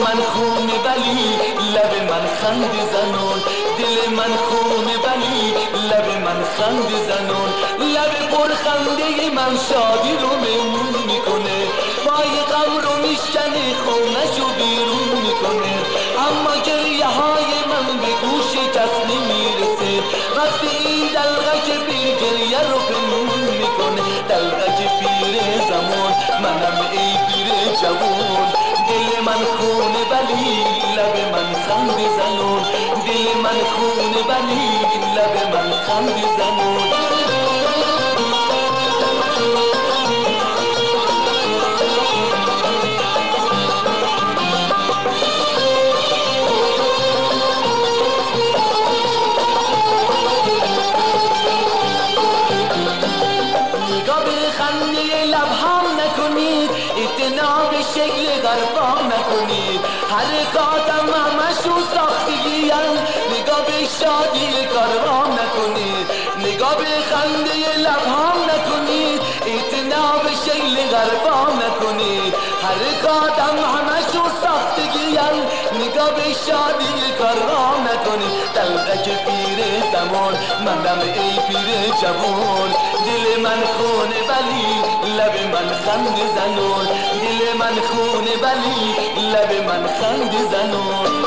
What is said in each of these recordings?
من خون ولی لب من خند زنون، دل من خون ولی لب من خند زنون. لب پر خنده من شادی رو مهمون میکنه، پای غم رو میشکنه خونشو بیرون میکنه. اما گریه های من به گوش کس نمیرسه، وقتی این دلغک پیر گریه رو پنهون میکنه. دلغک پیر زمان منم ای پیر جوان، دل من خونه ولی لب من خند زنون، دل من خونه ولی لب من خند زنون. خنده لب هم نکنید، اعتنا به شکل غربا نکنید. حرکاتم همشو ساختگیم، نگاه به شادی کارها نکنید. نگاه به خنده لب هم نکنید، اعتنا به شکل غربا نکنید. حرکاتم همشو ساختگیم، نگاه به شادی کارها نکنید. دلغک پیر زمان منم ای پیر جوان، دل من خونه ولی لب من خند زنون، دل من خونه ولی لب من خند زنون.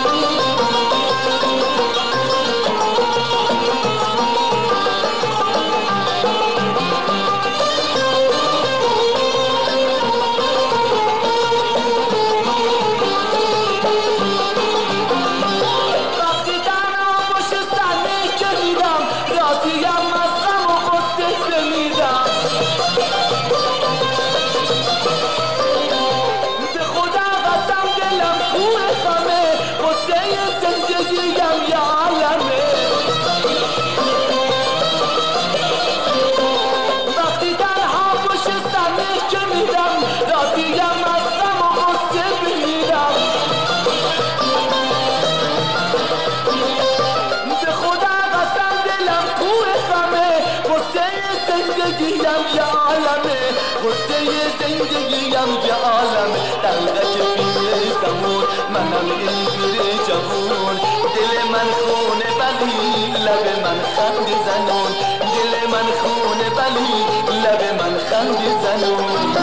زندگیم یه عالمه، غصه زندگیم یه عالمه. دلغک پیر زمان منم ای پیر جوان، دل من خونه ولی لب من خند زنون، دل من خونه ولی لب من خند زنون.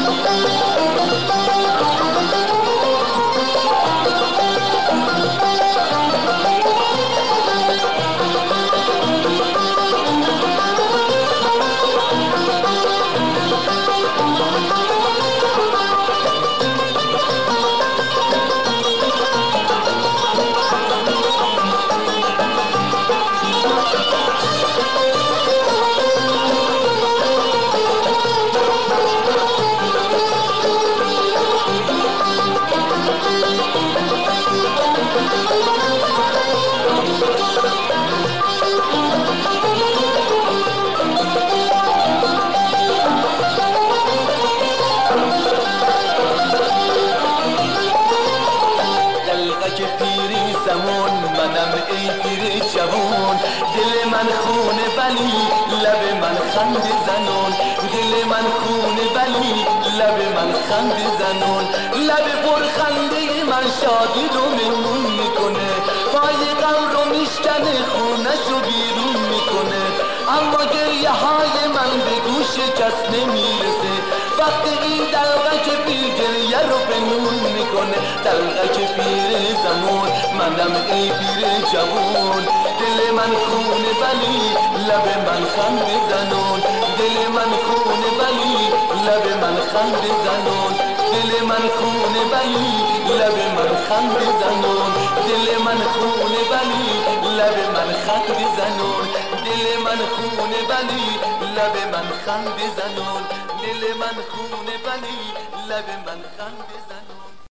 منم ای پیر جوان، دل من خونه ولی لب من خند زنون، دل من خونه ولی لب من خند زنون. لب پر خنده من شادی رو مهمون میکنه، پای غم رو میشکنه خونشو بیرون میکنه. اما گریه های من به گوش کس نمیرسه، وقتی این دلغک پیر گریه رو پنهون میکنه. دلغک پیر زمان منم ای پیر جوان، دل من خونه ولی لب من خند زنون، دل من خونه ولی لب من خند زنون، دل من خونه ولی لب من خند زنون، دل من خونه ولی لب من خند زنون، دل من خونه ولی لب من خند زنون، دل من خونه ولی لب من خند زنون.